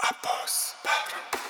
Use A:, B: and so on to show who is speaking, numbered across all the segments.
A: عباس بهرام.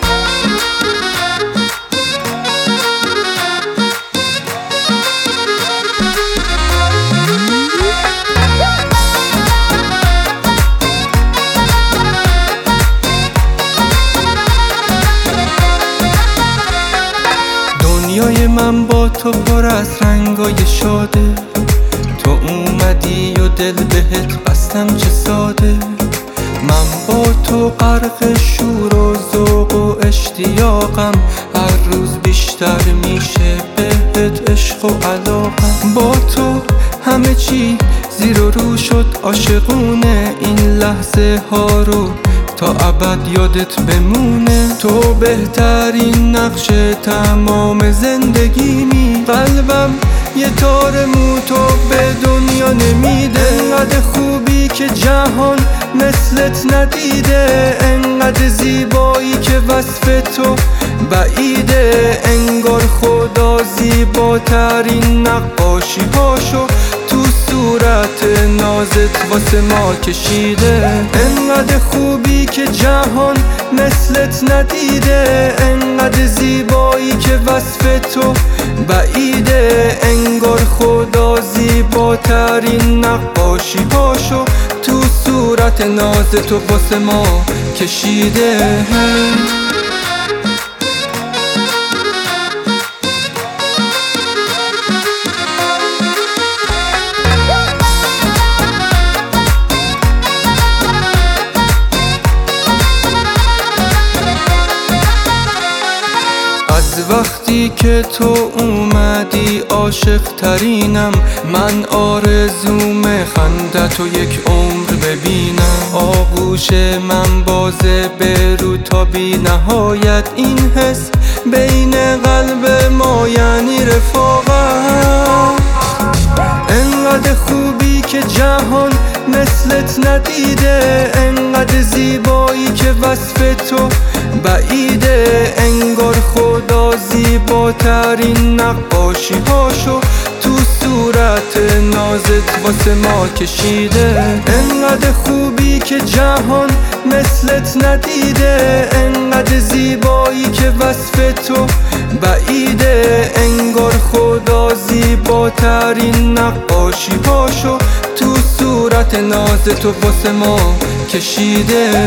A: دنیای من با تو پر از رنگای شاده، تو اومدی و دل بهت بستم چه ساده. من با تو غرق شور و ذوق و اشتیاقم، هر روز بیشتر میشه بهت عشق و علاقم. با تو همه چی زیر و رو شد عاشقونه، این لحظه ها رو تا ابد یادت بمونه. تو بهترین نقش تمام زندگیمی، قلبم یه تار مو تو به دنیا نمیده. انقدر خوبی که جهان مثلت ندیده، انقدر زیبایی که وصف تو بعیده. انگار خدا زیباترین نقاشی هاشو تو صورت نازت واسه ما کشیده. انقدر خوبی که جهان مثلت ندیده، انقدر زیبایی که وصف تو بعیده. انگار خدا زیباترین نقاشی هاشو تو صورت نازت واسه ما کشیده. از وقتی که تو اومدی عاشق ترینم، من آرزوم خندتو یک عمر ببینم. آغوش من بازه به رو تا بی نهایت، این حس بین قلب ما یعنی رفاقت. انقدر خوبی که جهان مثلت ندیده، انقدر زیبایی که وصف تو بعیده. انگار خدا زیباترین نقاشی هاشو تو صورت نازت واسه ما کشیده. انقدر خوبی که جهان مثلت ندیده، انقدر زیبایی که وصف تو بعیده. انگار خدا زیباترین نقاشی هاشو تو صورت نازت واسه ما کشیده.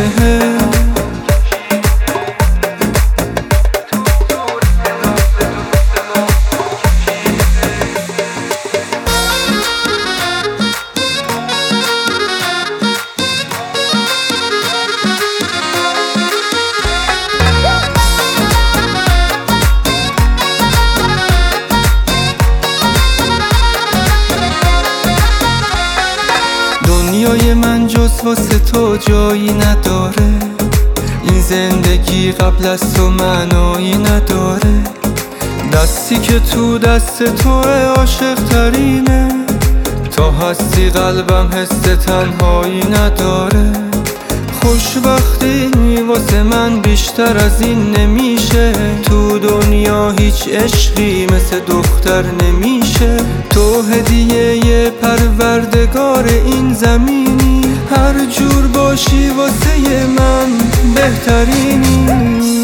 A: دنیای من جز واسه تو جایی نداره، این زندگی قبل از تو معنایی نداره. دستی که تو دست توه عاشق ترینه، تا هستی قلبم حس تنهایی نداره. خوشبختی واسه من بیشتر از این نمیشه، تو دنیا هیچ عشقی مثل دختر نمیشه. تو هدیه پروردگار این زمینی، هر جور باشی واسه من بهترینی.